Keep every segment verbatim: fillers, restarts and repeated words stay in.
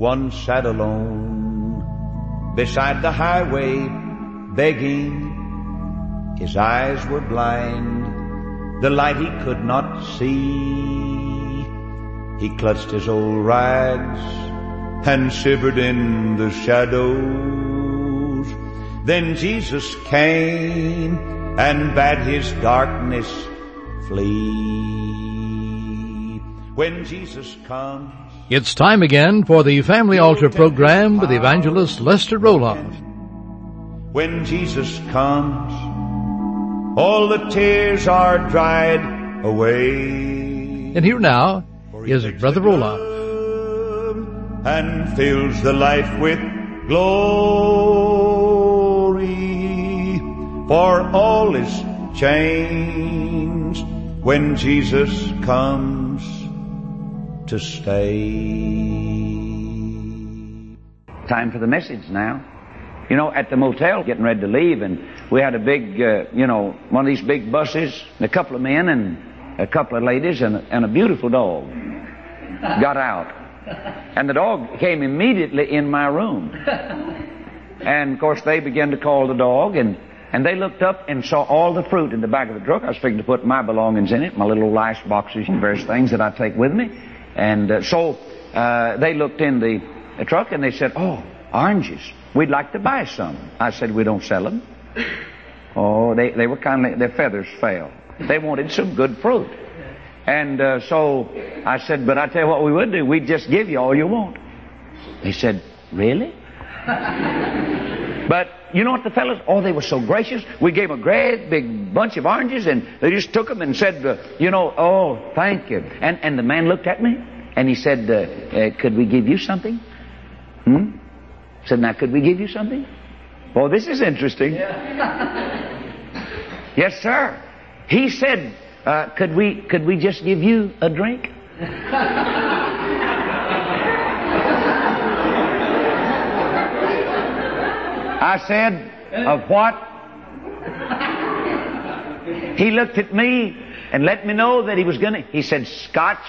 once sat alone beside the highway begging. His eyes were blind, the light he could not see. He clutched his old rags and shivered in the shadows. Then Jesus came and bade his darkness flee. When Jesus comes, it's time again for the Family Altar program with Evangelist Lester Roloff. When Jesus comes, all the tears are dried away. And here now is Brother Roloff. And fills the life with glory, for all is changed when Jesus comes to stay. Time for the message now. You know, at the motel, getting ready to leave, and we had a big, uh, you know, one of these big buses, and a couple of men and a couple of ladies and a, and a beautiful dog got out. And the dog came immediately in my room. And, of course, they began to call the dog, and, and they looked up and saw all the fruit in the back of the truck. I was figuring to put my belongings in it, my little ice boxes and various things that I take with me. And uh, so uh, they looked in the, the truck, and they said, "Oh, oranges. We'd like to buy some." I said, "We don't sell them." Oh, they, they were kind of, their feathers fell. They wanted some good fruit. And uh, so I said, "But I tell you what we would do. We'd just give you all you want." They said, "Really?" But you know what the fellas, oh, they were so gracious. We gave them a great big bunch of oranges, and they just took them and said, uh, you know, "Oh, thank you." And, and the man looked at me, and he said, uh, uh, "Could we give you something?" Hmm? I said, "Now, could we give you something?" "Well, this is interesting." Yeah. "Yes, sir." He said, uh, could we could we just give you a drink?" I said, "Of what?" He looked at me and let me know that he was going to... He said, "Scotch?"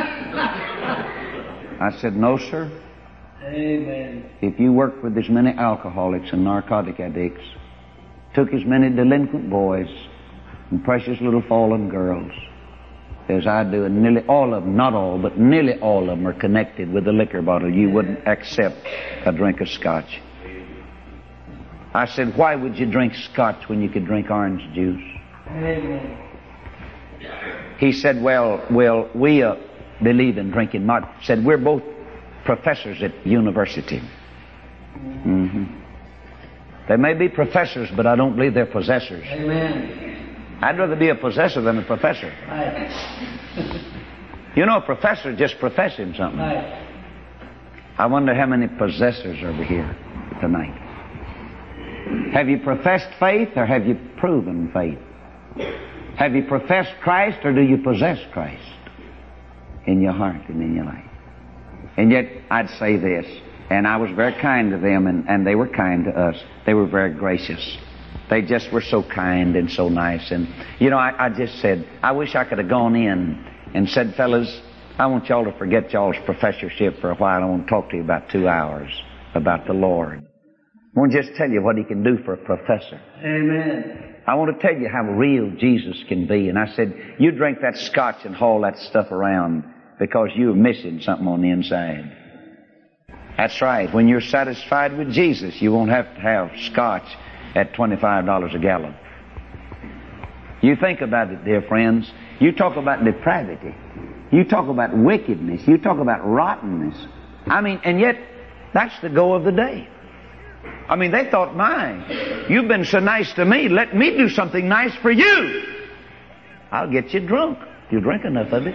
I said, "No, sir." Amen. If you worked with as many alcoholics and narcotic addicts, took as many delinquent boys and precious little fallen girls as I do, and nearly all of them, not all, but nearly all of them are connected with the liquor bottle, you wouldn't accept a drink of scotch. I said, "Why would you drink scotch when you could drink orange juice?" Amen. He said, well, well, we uh, believe in drinking malt. Said, "We're both professors at university." Mm-hmm. They may be professors, but I don't believe they're possessors. Amen. I'd rather be a possessor than a professor. Right. You know, a professor just professing something. Right. I wonder how many possessors are over here tonight. Have you professed faith, or have you proven faith? Have you professed Christ, or do you possess Christ in your heart and in your life? And yet, I'd say this, and I was very kind to them, and, and they were kind to us. They were very gracious. They just were so kind and so nice. And, you know, I, I just said, I wish I could have gone in and said, "Fellas, I want y'all to forget y'all's professorship for a while. I want to talk to you about two hours about the Lord. I want to just tell you what He can do for a professor. Amen. I want to tell you how real Jesus can be." And I said, "You drink that scotch and haul that stuff around because you're missing something on the inside." That's right. When you're satisfied with Jesus, you won't have to have scotch at twenty-five dollars a gallon. You think about it, dear friends. You talk about depravity. You talk about wickedness. You talk about rottenness. I mean, and yet, that's the go of the day. I mean, they thought, "My, you've been so nice to me. Let me do something nice for you. I'll get you drunk. You drink enough of it."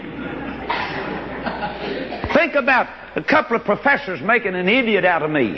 Think about a couple of professors making an idiot out of me.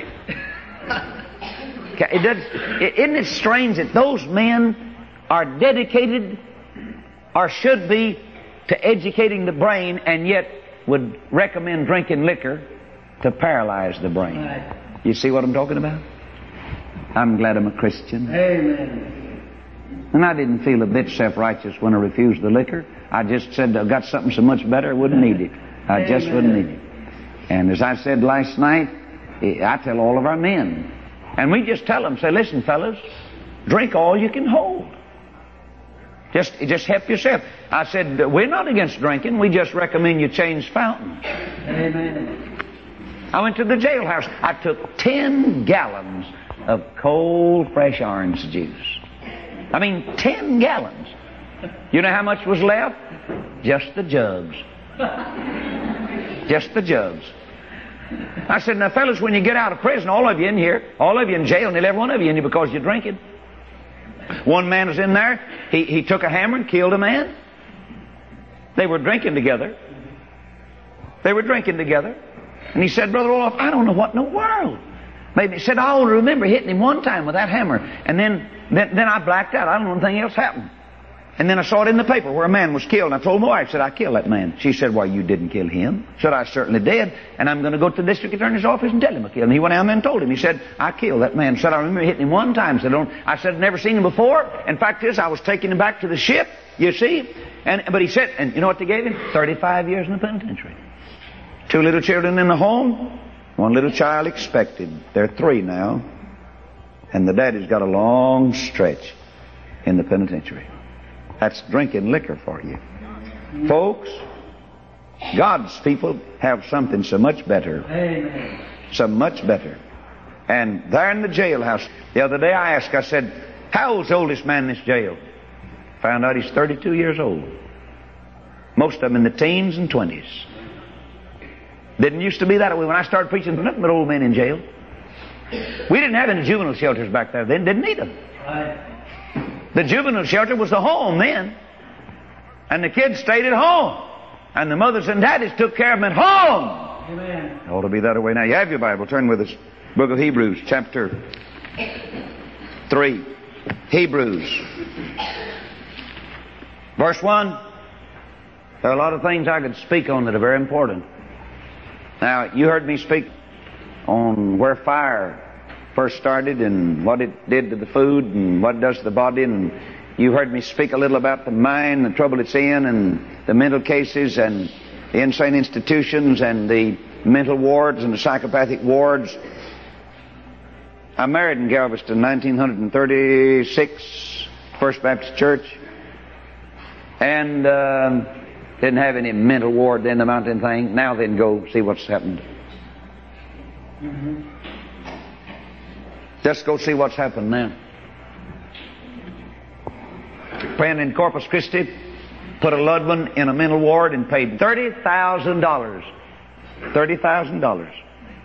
It does, isn't it strange that those men are dedicated, or should be, to educating the brain, and yet would recommend drinking liquor to paralyze the brain? Right. You see what I'm talking about? I'm glad I'm a Christian. Amen. And I didn't feel a bit self-righteous when I refused the liquor. I just said, "I've got something so much better, I wouldn't need it. I just Amen. wouldn't need it." And as I said last night, I tell all of our men, and we just tell them, say, listen, fellas, drink all you can hold. Just, just help yourself. I said, we're not against drinking. We just recommend you change fountains. Amen. I went to the jailhouse. I took ten gallons of cold, fresh orange juice. I mean, ten gallons. You know how much was left? Just the jugs. Just the jugs. I said, now, fellas, when you get out of prison, all of you in here, all of you in jail, and every one of you in here because you're drinking. One man was in there. He, he took a hammer and killed a man. They were drinking together. They were drinking together. And he said, Brother Olaf, I don't know what in the world. Maybe he said, I only remember hitting him one time with that hammer. And then, then, then I blacked out. I don't know anything else happened. And then I saw it in the paper where a man was killed. And I told my wife, I said, I killed that man. She said, why, you didn't kill him? I said, I certainly did. And I'm going to go to the district attorney's office and tell him I killed him. He went out there and told him. He said, I killed that man. I said, I remember hitting him one time. I said, don't. I said, I'd never seen him before. In fact, is I was taking him back to the ship, you see. And But he said, and you know what they gave him? thirty-five years in the penitentiary. Two little children in the home. One little child expected. They're three now. And the daddy's got a long stretch in the penitentiary. That's drinking liquor for you. Folks, God's people have something so much better. Amen. So much better. And there in the jailhouse, the other day I asked, I said, how old's the oldest man in this jail? Found out he's thirty-two years old. Most of them in the teens and twenties. Didn't used to be that way. When I started preaching, nothing but old men in jail. We didn't have any juvenile shelters back there then. Didn't need them. Right. The juvenile shelter was the home then. And the kids stayed at home. And the mothers and daddies took care of them at home. Amen. It ought to be that way now. You have your Bible. Turn with us. Book of Hebrews, chapter three. Hebrews. Verse one. There are a lot of things I could speak on that are very important. Now, you heard me speak on where fire first started and what it did to the food and what it does to the body, and you heard me speak a little about the mind, the trouble it's in, and the mental cases and the insane institutions and the mental wards and the psychopathic wards. I married in Galveston, nineteen thirty-six, First Baptist Church, and uh, didn't have any mental ward then, the mountain thing. Now then, go see what's happened. Mm-hmm. Just go see what's happened now. Friend in Corpus Christi put a loved one in a mental ward and paid thirty thousand dollars. thirty thousand dollars.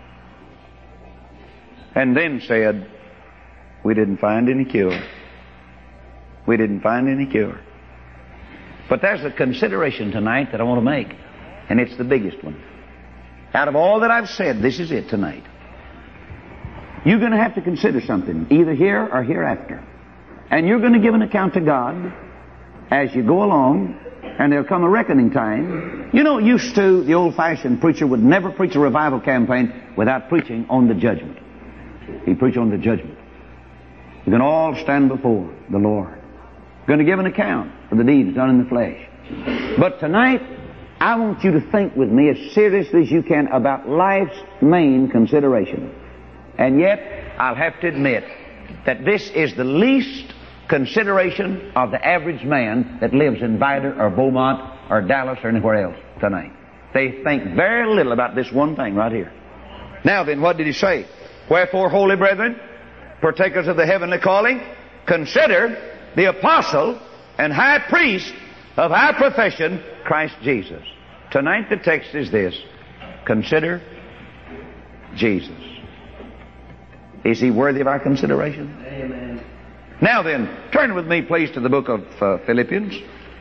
And then said, we didn't find any cure. We didn't find any cure. But there's a consideration tonight that I want to make, and it's the biggest one. Out of all that I've said, this is it tonight. You're going to have to consider something, either here or hereafter. And you're going to give an account to God as you go along, and there'll come a reckoning time. You know, used to, the old-fashioned preacher would never preach a revival campaign without preaching on the judgment. He'd preach on the judgment. You're going to all stand before the Lord. You're going to give an account for the deeds done in the flesh. But tonight, I want you to think with me as seriously as you can about life's main consideration. And yet, I'll have to admit that this is the least consideration of the average man that lives in Vida or Beaumont or Dallas or anywhere else tonight. They think very little about this one thing right here. Now then, what did he say? Wherefore, holy brethren, partakers of the heavenly calling, consider the apostle and high priest of our profession, Christ Jesus. Tonight the text is this. Consider Jesus. Is he worthy of our consideration? Amen. Now then, turn with me please to the book of uh, Philippians.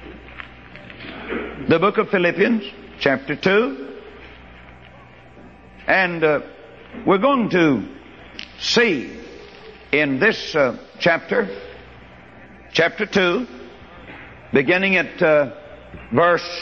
The book of Philippians, chapter two. And uh, we're going to see in this uh, chapter, chapter two, beginning at uh, verse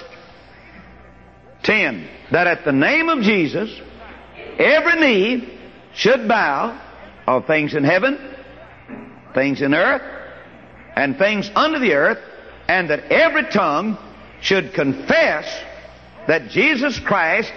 ten, that at the name of Jesus, every knee should bow, of things in heaven, things in earth, and things under the earth, and that every tongue should confess that Jesus Christ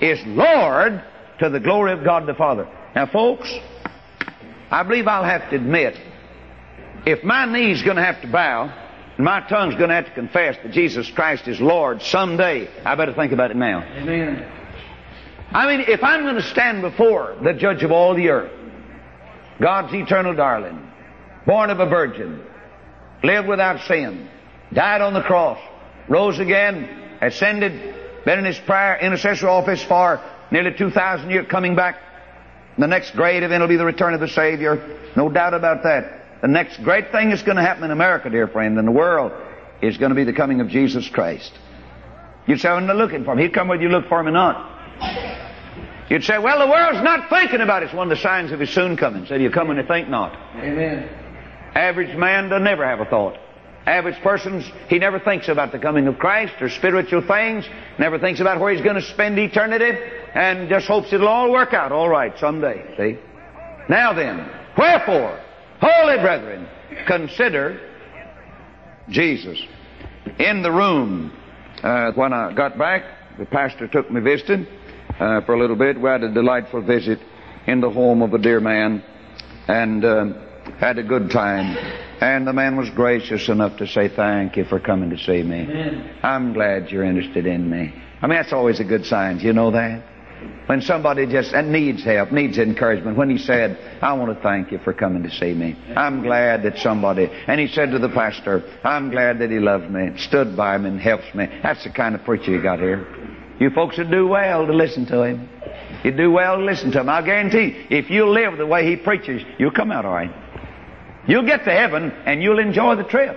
is Lord to the glory of God the Father. Now, folks, I believe I'll have to admit, if my knee's going to have to bow, and my tongue's going to have to confess that Jesus Christ is Lord someday, I better think about it now. Amen. I mean, if I'm going to stand before the judge of all the earth, God's eternal darling, born of a virgin, lived without sin, died on the cross, rose again, ascended, been in His prayer intercessory office for nearly two thousand years, coming back. The next great event will be the return of the Savior. No doubt about that. The next great thing that's going to happen in America, dear friend, in the world, is going to be the coming of Jesus Christ. You'd say, I'm not looking for Him. He'd come whether you look for Him or not. You'd say, well, the world's not thinking about it. It's one of the signs of His soon coming. So you come when you think not. Amen. Average man does never have a thought. Average person, he never thinks about the coming of Christ or spiritual things, never thinks about where he's going to spend eternity, and just hopes it'll all work out all right someday. See? Now then, wherefore, holy brethren, consider Jesus. In the room, uh, when I got back, the pastor took me visiting uh, for a little bit. We had a delightful visit in the home of a dear man, and uh, had a good time. And the man was gracious enough to say, thank you for coming to see me. Amen. I'm glad you're interested in me. I mean, that's always a good sign. Do you know that? When somebody just needs help, needs encouragement. When he said, I want to thank you for coming to see me. I'm glad that somebody... And he said to the pastor, I'm glad that he loves me, stood by me and helps me. That's the kind of preacher you got here. You folks would do well to listen to him. You'd do well to listen to him. I'll guarantee, if you live the way he preaches, you'll come out all right. You'll get to heaven and you'll enjoy the trip.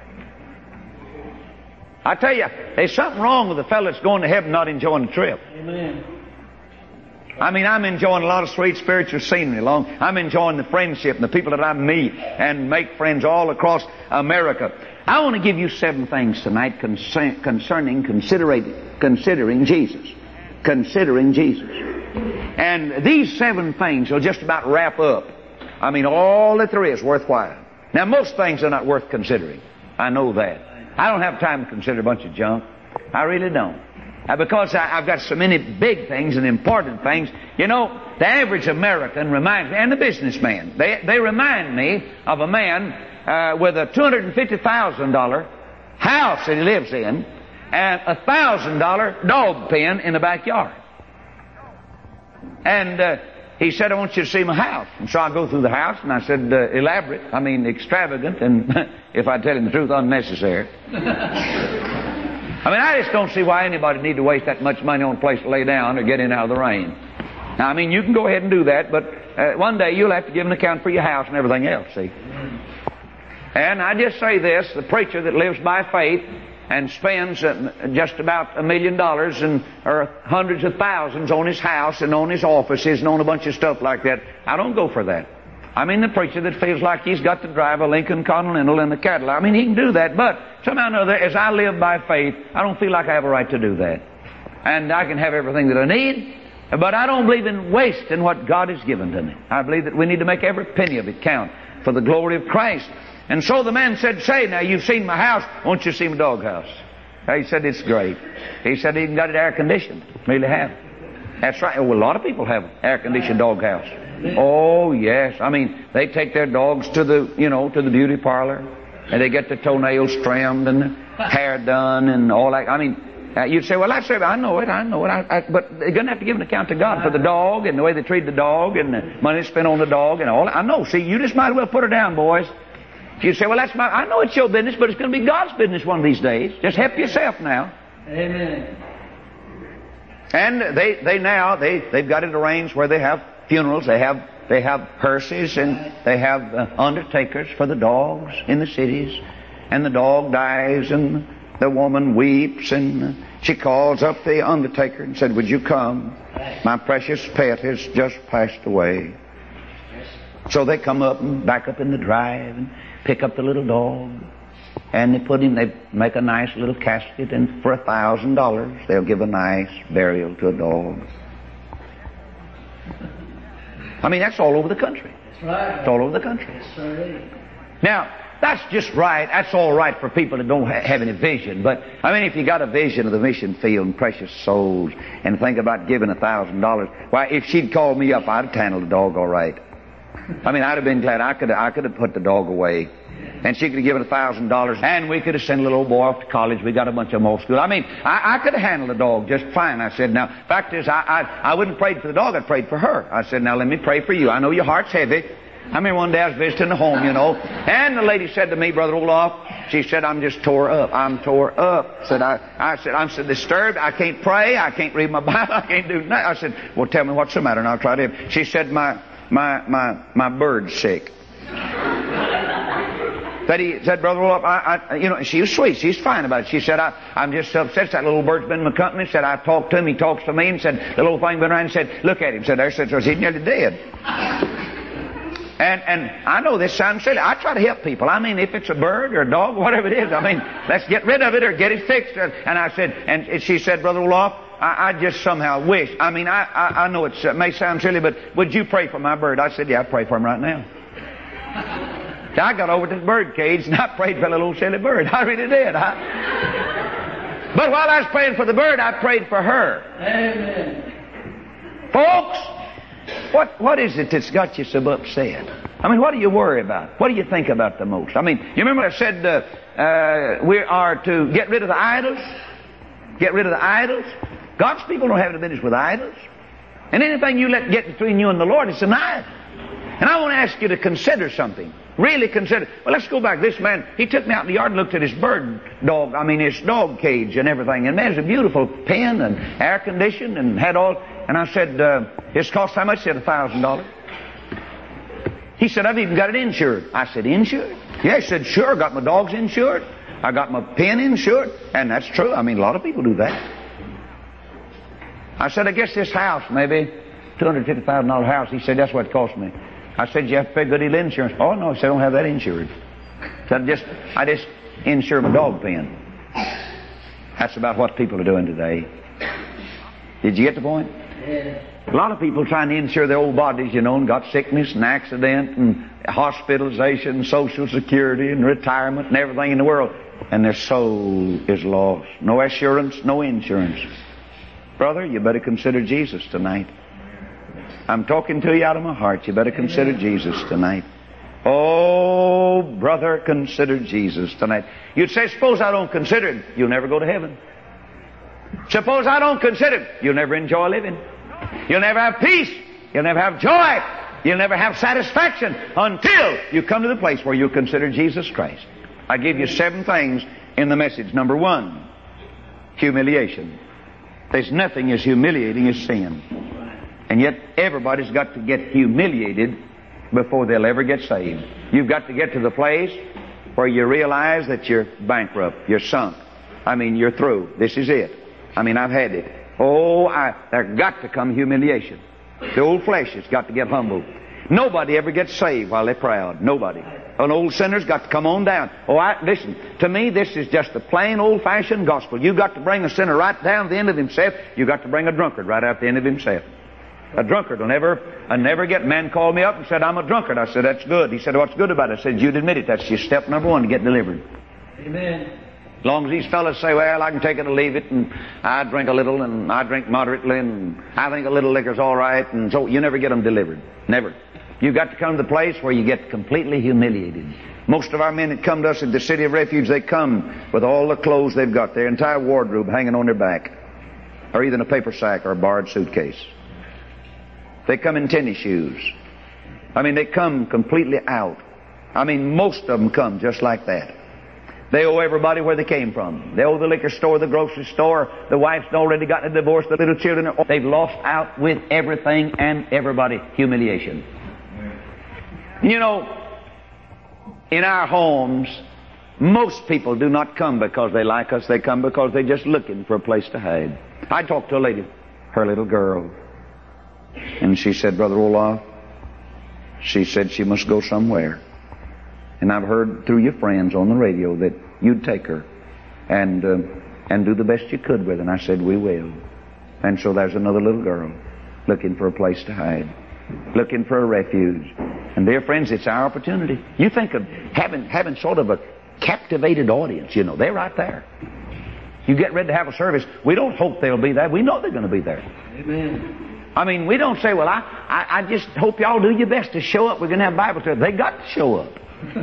I tell you, there's something wrong with the fellow that's going to heaven not enjoying the trip. Amen. I mean, I'm enjoying a lot of sweet spiritual scenery along. I'm enjoying the friendship and the people that I meet and make friends all across America. I want to give you seven things tonight concern, concerning considering, considering Jesus. Considering Jesus. And these seven things will just about wrap up, I mean, all that there is worthwhile. Now, most things are not worth considering. I know that. I don't have time to consider a bunch of junk. I really don't. Uh, because I, I've got so many big things and important things. You know, the average American reminds me, and the businessman, they, they remind me of a man uh, with a two hundred fifty thousand dollars house that he lives in and a one thousand dollars dog pen in the backyard. And uh, he said, I want you to see my house. And so I go through the house, and I said, uh, elaborate, I mean extravagant, and if I tell him the truth, unnecessary. I mean, I just don't see why anybody need to waste that much money on a place to lay down or get in out of the rain. Now, I mean, you can go ahead and do that, but uh, one day you'll have to give an account for your house and everything else, see. And I just say this, the preacher that lives by faith and spends uh, just about a million dollars and or hundreds of thousands on his house and on his offices and on a bunch of stuff like that, I don't go for that. I mean, the preacher that feels like he's got to drive a Lincoln Continental and a Cadillac, I mean, he can do that, but somehow or another, as I live by faith, I don't feel like I have a right to do that. And I can have everything that I need, but I don't believe in wasting what God has given to me. I believe that we need to make every penny of it count for the glory of Christ. And so the man said, say, now you've seen my house, won't you see my doghouse? He said, it's great. He said, he even got it air conditioned. Really have. That's right. Well, a lot of people have air conditioned doghouse. Oh, yes. I mean, they take their dogs to the, you know, to the beauty parlor, and they get the toenails trimmed and the hair done and all that. I mean, uh, you'd say, well, that's it. I know it. I know it. I, I, but they're going to have to give an account to God for the dog and the way they treat the dog and the money spent on the dog and all that. I know. See, you just might as well put her down, boys. You'd say, well, that's my, I know it's your business, but it's going to be God's business one of these days. Just help yourself now. Amen. And they, they now, they, they've got it arranged where they have funerals, they have they have hearses, and they have uh, undertakers for the dogs in the cities. And the dog dies, and the woman weeps, and uh, she calls up the undertaker and said, would you come? My precious pet has just passed away. So they come up and back up in the drive and pick up the little dog. And they put him, they make a nice little casket, and for a thousand dollars they'll give a nice burial to a dog. I mean, that's all over the country. That's right. It's all over the country. That's right. Now, That's just right. That's all right for people that don't ha- have any vision. But, I mean, if you got a vision of the mission field and precious souls and think about giving a thousand dollars, why, if she'd called me up, I'd have handled the dog all right. I mean, I'd have been glad. I could I could have put the dog away. And she could have given a thousand dollars, and we could have sent a little old boy off to college. We got a bunch of them off school. I mean, I, I could have handled the dog just fine. I said, now, fact is, I, I, I wouldn't have prayed for the dog. I prayed for her. I said, now, let me pray for you. I know your heart's heavy. I remember one day I was visiting the home, you know, and the lady said to me, Brother Olaf, she said, I'm just tore up. I'm tore up. Said I, I said, I'm so disturbed. I can't pray. I can't read my Bible. I can't do nothing. I said, well, tell me what's the matter, and I'll try to help. She said, my, my, my, my bird's sick. That he said, Brother Olaf, I, I, you know, she was sweet. She's fine about it. She said, I, I'm just upset. That little bird's been in my company. Said, I talked to him. He talks to me. And said, the little thing been around and said, look at him. Said, there, said, so he's nearly dead. And, and I know this sounds silly. I try to help people. I mean, if it's a bird or a dog, whatever it is, I mean, let's get rid of it or get it fixed. And I said, and she said, Brother Olaf, I, I just somehow wish. I mean, I, I, I know it's, it may sound silly, but would you pray for my bird? I said, yeah, I'd pray for him right now. I got over to the bird cage and I prayed for a little silly bird. I really did. I... But while I was praying for the bird, I prayed for her. Amen. Folks, what what is it that's got you so upset? I mean, what do you worry about? What do you think about the most? I mean, you remember I said uh, uh, we are to get rid of the idols? Get rid of the idols? God's people don't have any business with idols. And anything you let get between you and the Lord is an idol. And I want to ask you to consider something. Really consider. Well, let's go back. This man, he took me out in the yard and looked at his bird dog, I mean his dog cage and everything. And there's a beautiful pen and air conditioned and had all. And I said, uh, it's cost how much? He said, a thousand dollars. He said, I've even got it insured. I said, insured? Yeah, he said, sure, I got my dogs insured. I got my pen insured. And that's true. I mean, a lot of people do that. I said, I guess this house, maybe two hundred fifty thousand dollars house. He said, that's what it cost me. I said, you have to pay good deal of insurance. Oh, no, he said, I don't have that insured. So I just, I just insure my dog pen. That's about what people are doing today. Did you get the point? Yeah. A lot of people trying to insure their old bodies, you know, and got sickness and accident and hospitalization and Social Security and retirement and everything in the world. And their soul is lost. No assurance, no insurance. Brother, you better consider Jesus tonight. I'm talking to you out of my heart. You better consider Jesus tonight. Oh, brother, consider Jesus tonight. You'd say, suppose I don't consider Him. You'll never go to heaven. Suppose I don't consider Him. You'll never enjoy living. You'll never have peace. You'll never have joy. You'll never have satisfaction until you come to the place where you consider Jesus Christ. I give you seven things in the message. Number one, humiliation. There's nothing as humiliating as sin. And yet everybody's got to get humiliated before they'll ever get saved. You've got to get to the place where you realize that you're bankrupt, you're sunk. I mean, you're through. This is it. I mean, I've had it. Oh, I, there's got to come humiliation. The old flesh has got to get humbled. Nobody ever gets saved while they're proud. Nobody. An old sinner's got to come on down. Oh, I, listen, to me this is just a plain old-fashioned gospel. You've got to bring a sinner right down to the end of himself. You've got to bring a drunkard right out the end of himself. A drunkard will never, I never get, man called me up and said, I'm a drunkard. I said, that's good. He said, what's good about it? I said, you'd admit it. That's your step number one to get delivered. Amen. As long as these fellas say, well, I can take it or leave it, and I drink a little, and I drink moderately, and I think a little liquor's all right, and so you never get them delivered. Never. You've got to come to the place where you get completely humiliated. Most of our men that come to us at the City of Refuge, they come with all the clothes they've got, their entire wardrobe hanging on their back, or either in a paper sack or a borrowed suitcase. They come in tennis shoes. I mean, they come completely out. I mean, most of them come just like that. They owe everybody where they came from. They owe the liquor store, the grocery store. The wife's already gotten a divorce. The little children are... They've lost out with everything and everybody. Humiliation. You know, in our homes, most people do not come because they like us. They come because they're just looking for a place to hide. I talked to a lady, her little girl, and she said, Brother Olaf, she said she must go somewhere. And I've heard through your friends on the radio that you'd take her and uh, and do the best you could with her. And I said, we will. And so there's another little girl looking for a place to hide. looking for a refuge. And dear friends, it's our opportunity. You think of having, having sort of a captivated audience, you know, they're right there. You get ready to have a service, we don't hope they'll be there. We know they're going to be there. Amen. I mean, we don't say, well, I, I, I just hope y'all do your best to show up. We're going to have Bible study. They got to show up.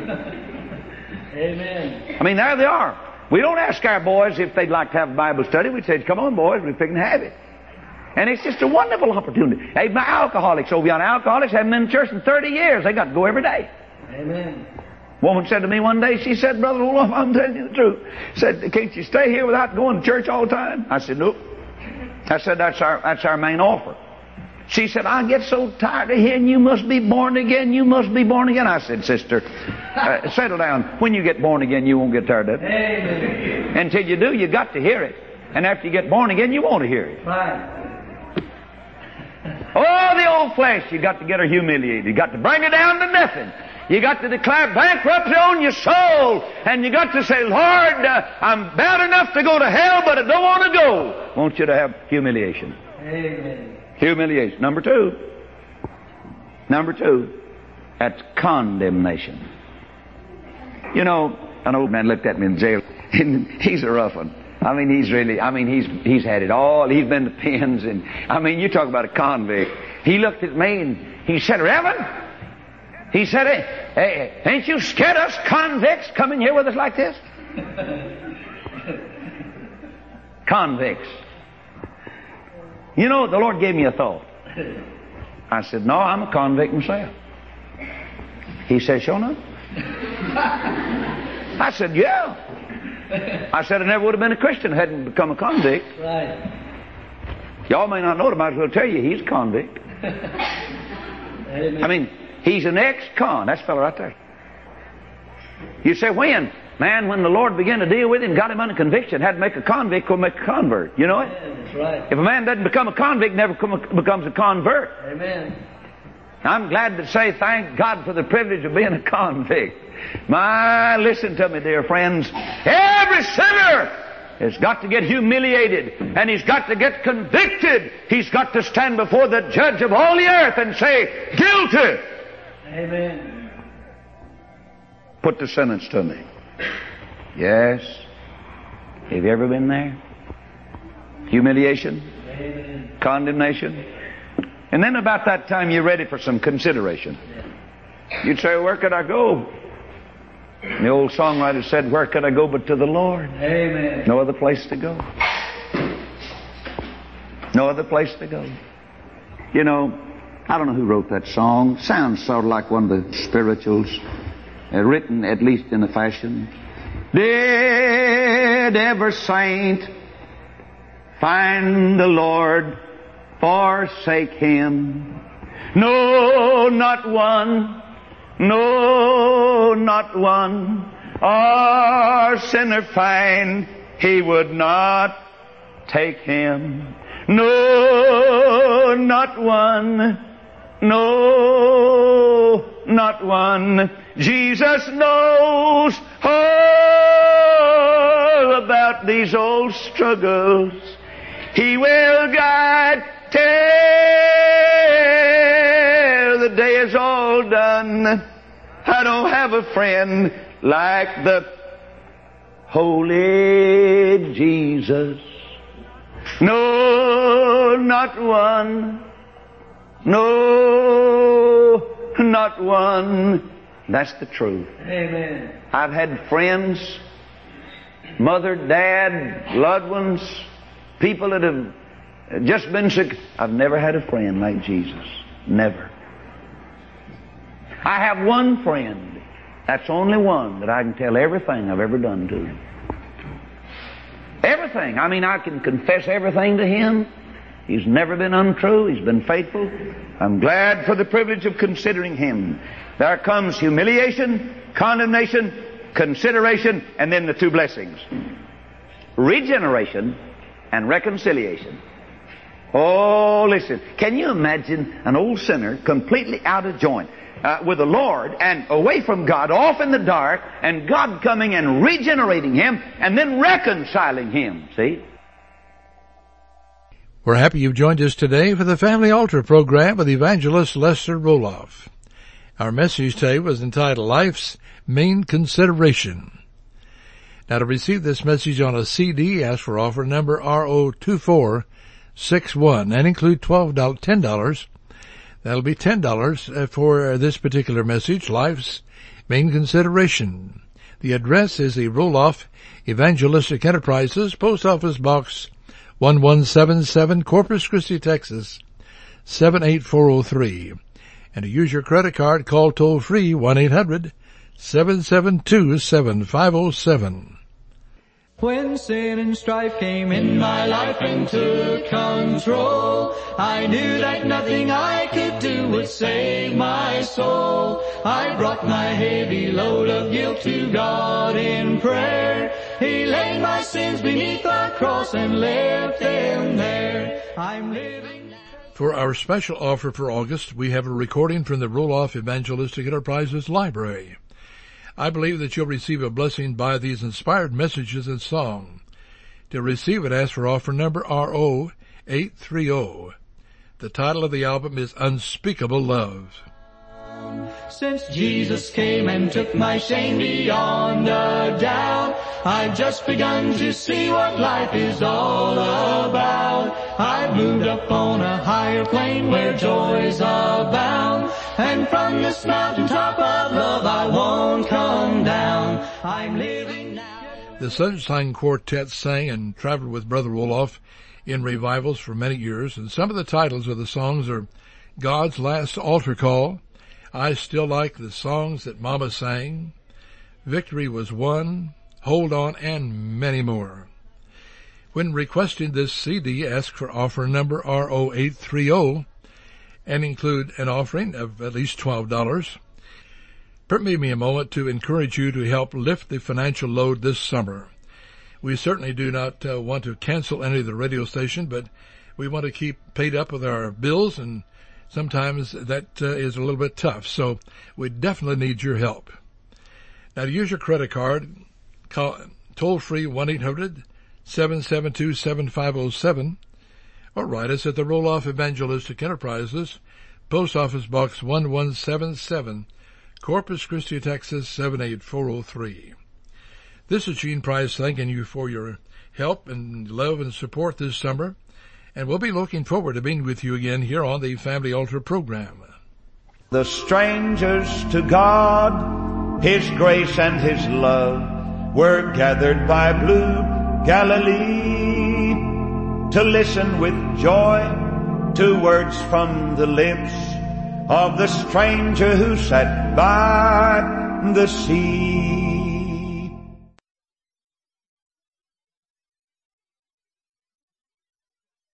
Amen. I mean, there they are. We don't ask our boys if they'd like to have a Bible study. We say, come on, boys, we're fixing to have it. And it's just a wonderful opportunity. Hey, my alcoholics over yonder, alcoholics haven't been in church in thirty years. They got to go every day. Amen. Woman said to me one day, she said, Brother Olaf, I'm telling you the truth. Said, can't you stay here without going to church all the time? I said, nope. I said, that's our, that's our main offer. She said, I get so tired of hearing you must be born again, you must be born again. I said, sister, uh, settle down. When you get born again, you won't get tired of it. Amen. Until you do, you got to hear it. And after you get born again, you want to hear it. Right. Oh, the old flesh, you got to get her humiliated. You got to bring her down to nothing. You got to declare bankruptcy on your soul. And you got to say, Lord, uh, I'm bad enough to go to hell, but I don't want to go. I want you to have humiliation. Amen. Humiliation. Number two. Number two. That's condemnation. You know, an old man looked at me in jail, and he's a rough one. I mean, he's really, I mean, he's he's had it all. He's been to pens, and, I mean, you talk about a convict. He looked at me, and he said, Reverend, he said, hey, hey, ain't you scared us convicts coming here with us like this? Convicts. You know, the Lord gave me a thought. I said, no, I'm a convict myself. He said, sure enough. I said, yeah. I said, I never would have been a Christian if I hadn't become a convict. Right. Y'all may not know it, I might as well tell you, he's a convict. Amen. I mean, he's an ex-con. That's the fellow right there. You say, when? Man, when the Lord began to deal with him, got him under conviction, had to make a convict go make a convert. You know it? Yeah, that's right. If a man doesn't become a convict, never come, becomes a convert. Amen. I'm glad to say thank God for the privilege of being a convict. My, listen to me, dear friends. Every sinner has got to get humiliated, and he's got to get convicted. He's got to stand before the judge of all the earth and say, guilty. Amen. Put the sentence to me. Yes. Have you ever been there? Humiliation? Amen. Condemnation? And then about that time you're ready for some consideration. You'd say, where could I go? And the old songwriter said, where could I go but to the Lord? Amen. No other place to go. No other place to go. You know, I don't know who wrote that song. Sounds sort of like one of the spirituals, uh, written at least in a fashion. Did ever saint find the Lord, forsake Him? No, not one. No, not one. Our sinner find He would not take him. No, not one. No, not one. Jesus knows all about these old struggles. He will guide till the day is all done. I don't have a friend like the Holy Jesus. No, not one. No, not one. That's the truth. Amen. I've had friends, mother, dad, loved ones, people that have just been sick. I've never had a friend like Jesus. Never. I have one friend. That's only one that I can tell everything I've ever done to him. Everything. I mean, I can confess everything to him. He's never been untrue. He's been faithful. I'm glad for the privilege of considering him. There comes humiliation, condemnation, consideration, and then the two blessings. Regeneration and reconciliation. Oh, listen. Can you imagine an old sinner completely out of joint uh, with the Lord and away from God, off in the dark, and God coming and regenerating him and then reconciling him? See? We're happy you've joined us today for the Family Altar program with Evangelist Lester Roloff. Our message today was entitled Life's Main Consideration. Now, to receive this message on a C D, ask for offer number R O two four six one and include twelve dollars, ten dollars. That'll be ten dollars for this particular message, Life's Main Consideration. The address is the Roloff Evangelistic Enterprises, Post Office Box one one seven seven, Corpus Christi, Texas seven eight four oh three. And to use your credit card, call toll-free one eight hundred seven seven two seven five oh seven. When sin and strife came in my life and took control, I knew that nothing I could do would save my soul. I brought my heavy load of guilt to God in prayer. He laid my sins beneath the cross and left them there. I'm living now. For our special offer for August, we have a recording from the Roloff Evangelistic Enterprises Library. I believe that you'll receive a blessing by these inspired messages and song. To receive it, ask for offer number R O eight three zero. The title of the album is Unspeakable Love. Since Jesus came and took my shame beyond a doubt, I've just begun to see what life is all about. I've moved up on a higher plane where joys abound, and from this mountaintop of love I won't come down. I'm living now. The Sunshine Quartet sang and traveled with Brother Roloff in revivals for many years, and some of the titles of the songs are God's Last Altar Call, I Still Like the Songs That Mama Sang, Victory Was Won, Hold On, and many more. When requesting this C D, ask for offer number R O eight three zero and include an offering of at least twelve dollars. Permit me a moment to encourage you to help lift the financial load this summer. We certainly do not uh, want to cancel any of the radio station, but we want to keep paid up with our bills, and sometimes that uh, is a little bit tough, so we definitely need your help. Now, to use your credit card, call toll-free one eight hundred seven seven two seven five oh seven, or write us at the Roloff Evangelistic Enterprises, Post Office Box one one seven seven, Corpus Christi, Texas seven eight four oh three. This is Gene Price thanking you for your help and love and support this summer, and we'll be looking forward to being with you again here on the Family Altar program. The strangers to God, His grace and His love, were gathered by blue Galilee to listen with joy to words from the lips of the stranger who sat by the sea.